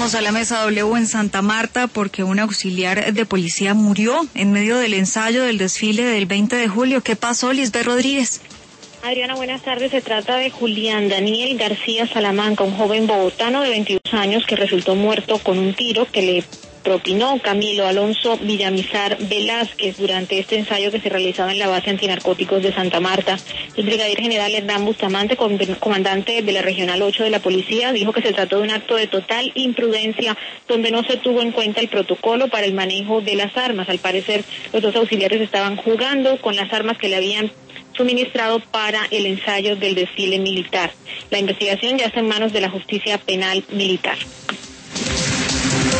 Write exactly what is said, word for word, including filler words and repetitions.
Vamos a la mesa W en Santa Marta porque un auxiliar de policía murió en medio del ensayo del desfile del veinte de julio. ¿Qué pasó, Lisbeth Rodríguez? Adriana, buenas tardes. Se trata de Julián Daniel García Salamanca, un joven bogotano de veintidós años que resultó muerto con un tiro que le propinó Camilo Alonso Villamizar Velázquez durante este ensayo que se realizaba en la base antinarcóticos de Santa Marta. El brigadier general Hernán Bustamante, comandante de la Regional ocho de la Policía, dijo que se trató de un acto de total imprudencia donde no se tuvo en cuenta el protocolo para el manejo de las armas. Al parecer, los dos auxiliares estaban jugando con las armas que le habían suministrado para el ensayo del desfile militar. La investigación ya está en manos de la Justicia Penal Militar.